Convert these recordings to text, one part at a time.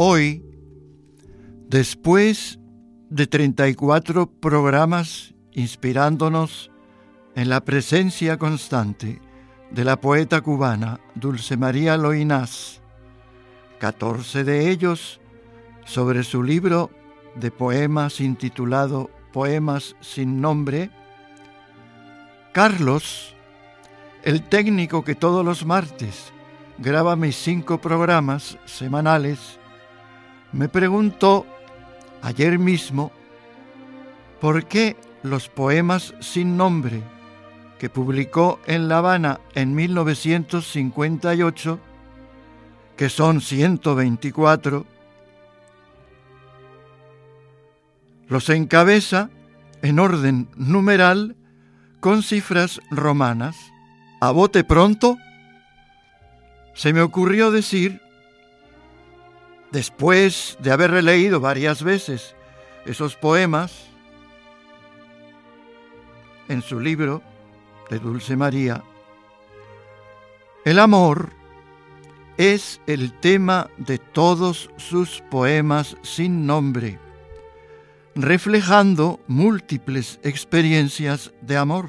Hoy, después de 34 programas inspirándonos en la presencia constante de la poeta cubana Dulce María Loynaz, 14 de ellos sobre su libro de poemas intitulado Poemas sin nombre, Carlos, el técnico que todos los martes graba mis 5 programas semanales, me preguntó ayer mismo por qué los poemas sin nombre que publicó en La Habana en 1958, que son 124, los encabeza en orden numeral con cifras romanas. A bote pronto se me ocurrió decir, después de haber releído varias veces esos poemas en su libro de Dulce María, el amor es el tema de todos sus poemas sin nombre, reflejando múltiples experiencias de amor.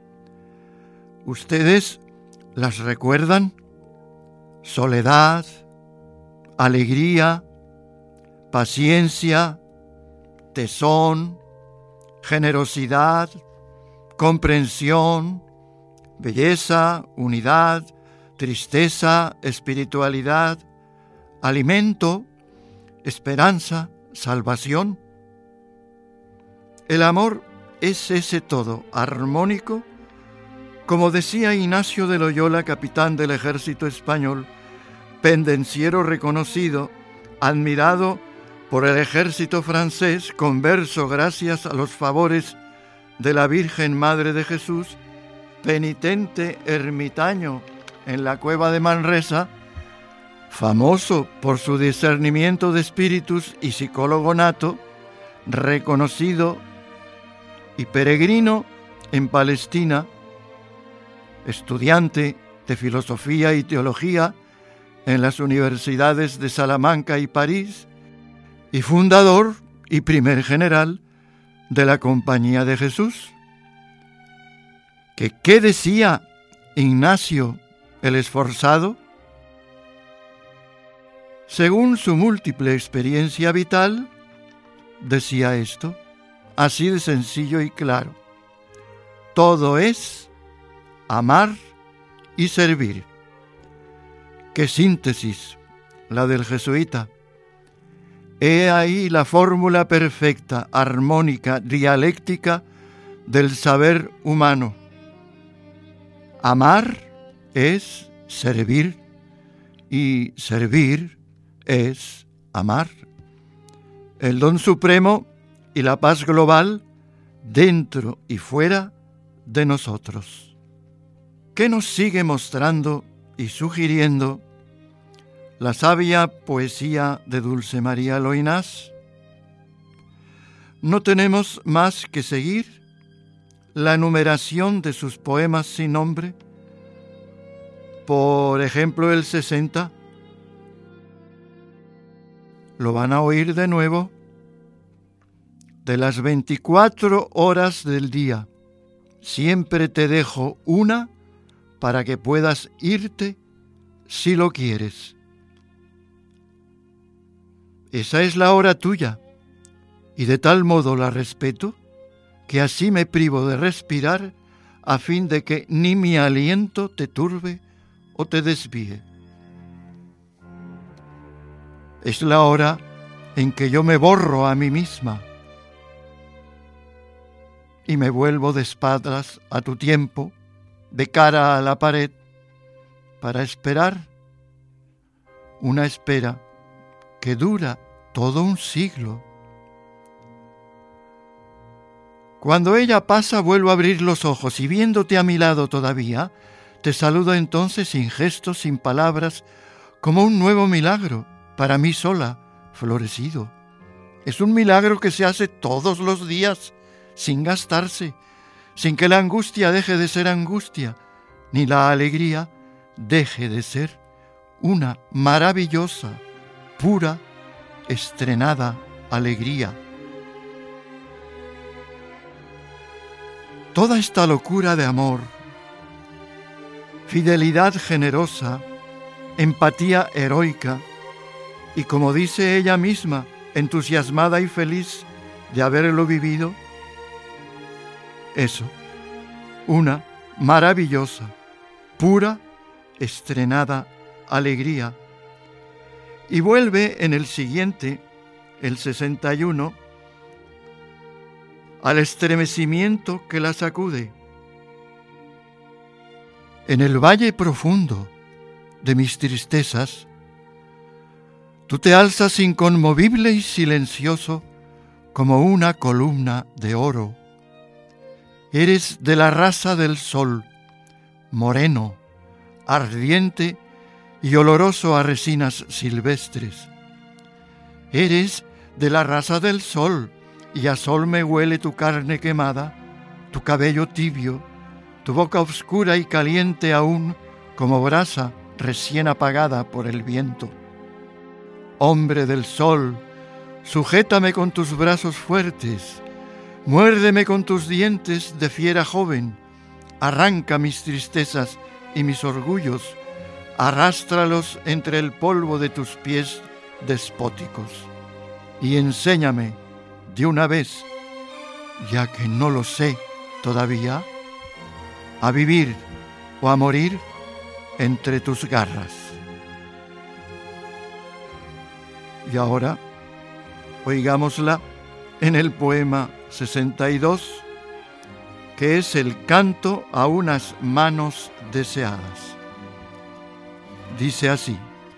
¿Ustedes las recuerdan? Soledad, alegría, paciencia, tesón, generosidad, comprensión, belleza, unidad, tristeza, espiritualidad, alimento, esperanza, salvación. El amor es ese todo armónico, como decía Ignacio de Loyola, capitán del ejército español, pendenciero reconocido, admirado por el ejército francés, converso gracias a los favores de la Virgen Madre de Jesús, penitente ermitaño en la cueva de Manresa, famoso por su discernimiento de espíritus y psicólogo nato, reconocido y peregrino en Palestina, estudiante de filosofía y teología en las universidades de Salamanca y París, y fundador y primer general de la Compañía de Jesús. ¿Qué decía Ignacio el Esforzado? Según su múltiple experiencia vital, decía esto, así de sencillo y claro: todo es amar y servir. ¡Qué síntesis la del jesuita! He ahí la fórmula perfecta, armónica, dialéctica del saber humano. Amar es servir y servir es amar. El don supremo y la paz global dentro y fuera de nosotros. ¿Qué nos sigue mostrando y sugiriendo la sabia poesía de Dulce María Loynaz? No tenemos más que seguir la enumeración de sus poemas sin nombre. Por ejemplo, el 60. Lo van a oír de nuevo. De las 24 horas del día, siempre te dejo una para que puedas irte si lo quieres. Esa es la hora tuya, y de tal modo la respeto, que así me privo de respirar, a fin de que ni mi aliento te turbe o te desvíe. Es la hora en que yo me borro a mí misma y me vuelvo de espaldas a tu tiempo, de cara a la pared, para esperar una espera que dura todo un siglo. Cuando ella pasa, vuelvo a abrir los ojos y viéndote a mi lado todavía, te saludo entonces sin gestos, sin palabras, como un nuevo milagro, para mí sola, florecido. Es un milagro que se hace todos los días, sin gastarse, sin que la angustia deje de ser angustia, ni la alegría deje de ser una maravillosa, pura estrenada alegría. Toda esta locura de amor, fidelidad generosa, empatía heroica y, como dice ella misma, entusiasmada y feliz de haberlo vivido, eso, una maravillosa, pura, estrenada alegría. Y vuelve en el siguiente, el 61, al estremecimiento que la sacude. En el valle profundo de mis tristezas, tú te alzas inconmovible y silencioso como una columna de oro. Eres de la raza del sol, moreno, ardiente y oloroso a resinas silvestres. Eres de la raza del sol, y a sol me huele tu carne quemada, tu cabello tibio, tu boca oscura y caliente aún como brasa recién apagada por el viento. Hombre del sol, sujétame con tus brazos fuertes, muérdeme con tus dientes de fiera joven, arranca mis tristezas y mis orgullos, arrástralos entre el polvo de tus pies despóticos, y enséñame de una vez, ya que no lo sé todavía, a vivir o a morir entre tus garras. Y ahora, oigámosla en el poema 62, que es el canto a unas manos deseadas. Dice así: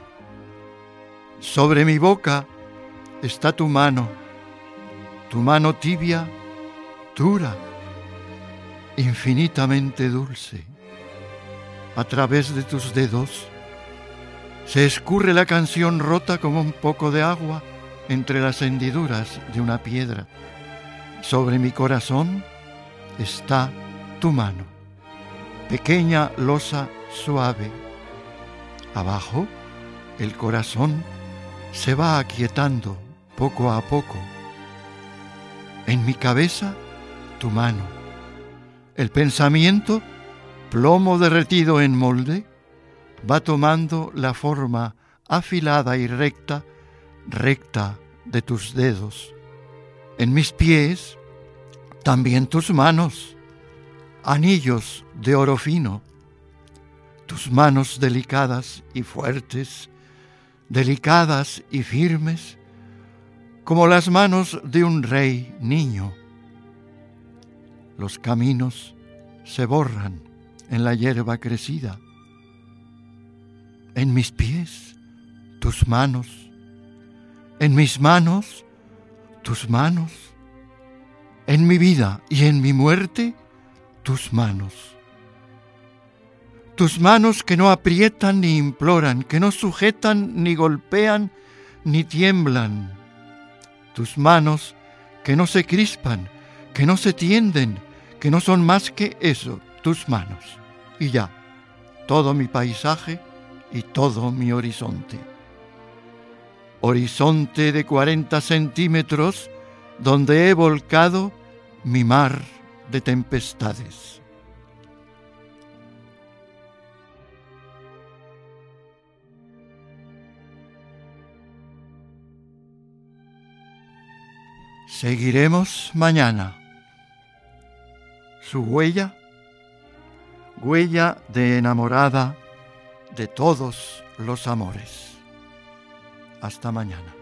sobre mi boca está tu mano tibia, dura, infinitamente dulce. A través de tus dedos se escurre la canción rota como un poco de agua entre las hendiduras de una piedra. Sobre mi corazón está tu mano, pequeña losa suave. Abajo, el corazón se va aquietando poco a poco. En mi cabeza, tu mano. El pensamiento, plomo derretido en molde, va tomando la forma afilada y recta de tus dedos. En mis pies, también tus manos, anillos de oro fino. Tus manos delicadas y fuertes, delicadas y firmes, como las manos de un rey niño. Los caminos se borran en la hierba crecida. En mis pies, tus manos. En mis manos, tus manos. En mi vida y en mi muerte, tus manos. Tus manos que no aprietan ni imploran, que no sujetan ni golpean ni tiemblan. Tus manos que no se crispan, que no se tienden, que no son más que eso, tus manos. Y ya, todo mi paisaje y todo mi horizonte. Horizonte de 40 centímetros donde he volcado mi mar de tempestades. Seguiremos mañana. Su huella, huella de enamorada de todos los amores. Hasta mañana.